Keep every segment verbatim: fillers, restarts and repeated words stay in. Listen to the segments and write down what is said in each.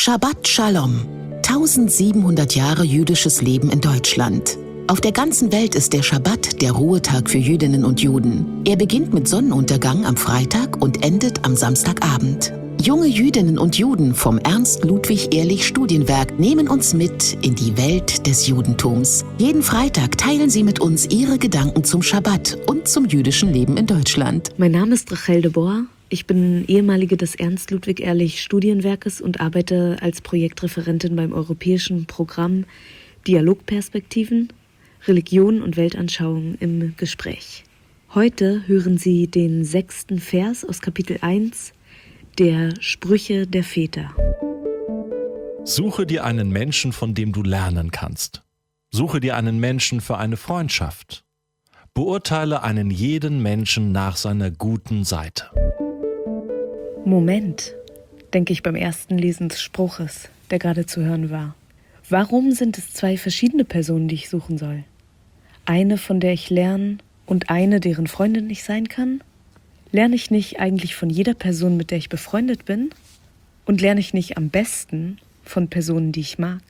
Shabbat Shalom. tausendsiebenhundert Jahre jüdisches Leben in Deutschland. Auf der ganzen Welt ist der Schabbat der Ruhetag für Jüdinnen und Juden. Er beginnt mit Sonnenuntergang am Freitag und endet am Samstagabend. Junge Jüdinnen und Juden vom Ernst-Ludwig-Ehrlich-Studienwerk nehmen uns mit in die Welt des Judentums. Jeden Freitag teilen sie mit uns ihre Gedanken zum Schabbat und zum jüdischen Leben in Deutschland. Mein Name ist Rachel de Boer. Ich bin ehemalige des Ernst-Ludwig-Ehrlich-Studienwerkes und arbeite als Projektreferentin beim europäischen Programm Dialogperspektiven, Religion und Weltanschauung im Gespräch. Heute hören Sie den sechsten Vers aus Kapitel eins der Sprüche der Väter. Suche dir einen Menschen, von dem du lernen kannst. Suche dir einen Menschen für eine Freundschaft. Beurteile einen jeden Menschen nach seiner guten Seite. Moment, denke ich beim ersten Lesen des Spruches, der gerade zu hören war. Warum sind es zwei verschiedene Personen, die ich suchen soll? Eine, von der ich lerne, und eine, deren Freundin ich sein kann? Lerne ich nicht eigentlich von jeder Person, mit der ich befreundet bin? Und lerne ich nicht am besten von Personen, die ich mag?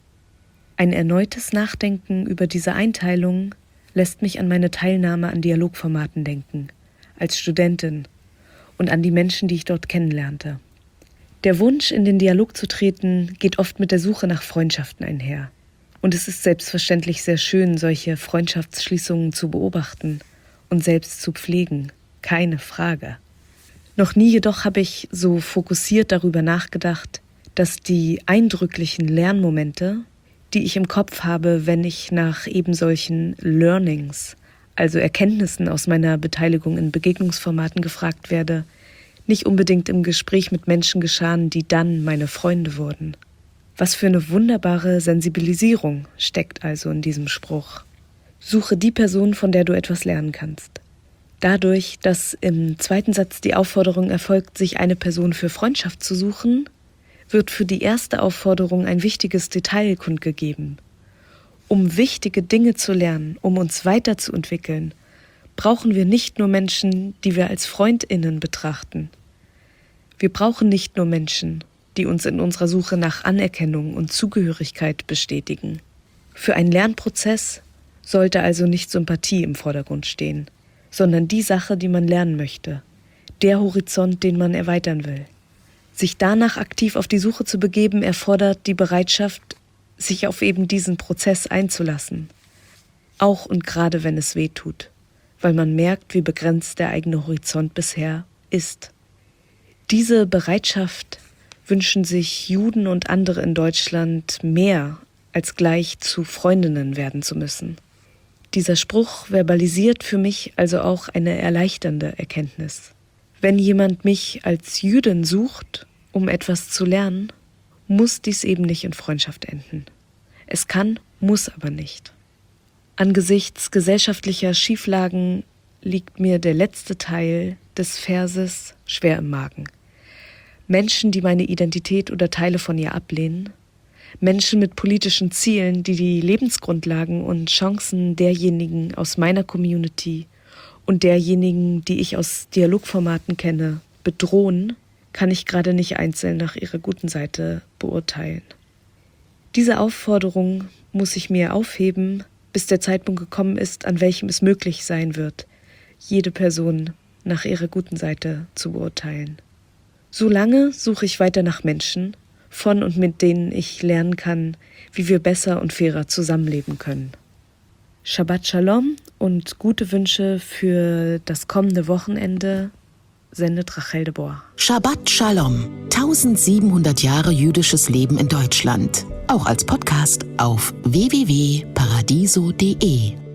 Ein erneutes Nachdenken über diese Einteilung lässt mich an meine Teilnahme an Dialogformaten denken, als Studentin, und an die Menschen, die ich dort kennenlernte. Der Wunsch, in den Dialog zu treten, geht oft mit der Suche nach Freundschaften einher. Und es ist selbstverständlich sehr schön, solche Freundschaftsschließungen zu beobachten und selbst zu pflegen. Keine Frage. Noch nie jedoch habe ich so fokussiert darüber nachgedacht, dass die eindrücklichen Lernmomente, die ich im Kopf habe, wenn ich nach eben solchen Learnings, also Erkenntnissen aus meiner Beteiligung in Begegnungsformaten gefragt werde, nicht unbedingt im Gespräch mit Menschen geschahen, die dann meine Freunde wurden. Was für eine wunderbare Sensibilisierung steckt also in diesem Spruch. Suche die Person, von der du etwas lernen kannst. Dadurch, dass im zweiten Satz die Aufforderung erfolgt, sich eine Person für Freundschaft zu suchen, wird für die erste Aufforderung ein wichtiges Detail kundgegeben. Um wichtige Dinge zu lernen, um uns weiterzuentwickeln, brauchen wir nicht nur Menschen, die wir als FreundInnen betrachten. Wir brauchen nicht nur Menschen, die uns in unserer Suche nach Anerkennung und Zugehörigkeit bestätigen. Für einen Lernprozess sollte also nicht Sympathie im Vordergrund stehen, sondern die Sache, die man lernen möchte, der Horizont, den man erweitern will. Sich danach aktiv auf die Suche zu begeben, erfordert die Bereitschaft, sich auf eben diesen Prozess einzulassen. Auch und gerade wenn es weh tut, weil man merkt, wie begrenzt der eigene Horizont bisher ist. Diese Bereitschaft wünschen sich Juden und andere in Deutschland mehr, als gleich zu Freundinnen werden zu müssen. Dieser Spruch verbalisiert für mich also auch eine erleichternde Erkenntnis. Wenn jemand mich als Jüdin sucht, um etwas zu lernen, muss dies eben nicht in Freundschaft enden. Es kann, muss aber nicht. Angesichts gesellschaftlicher Schieflagen liegt mir der letzte Teil des Verses schwer im Magen. Menschen, die meine Identität oder Teile von ihr ablehnen, Menschen mit politischen Zielen, die die Lebensgrundlagen und Chancen derjenigen aus meiner Community und derjenigen, die ich aus Dialogformaten kenne, bedrohen, kann ich gerade nicht einzeln nach ihrer guten Seite beurteilen. Diese Aufforderung muss ich mir aufheben, bis der Zeitpunkt gekommen ist, an welchem es möglich sein wird, jede Person nach ihrer guten Seite zu beurteilen. Solange suche ich weiter nach Menschen, von und mit denen ich lernen kann, wie wir besser und fairer zusammenleben können. Shabbat Shalom und gute Wünsche für das kommende Wochenende sendet Rachel de Boer. Shabbat Shalom. tausendsiebenhundert Jahre jüdisches Leben in Deutschland. Auch als Podcast auf w w w punkt paradiso punkt de.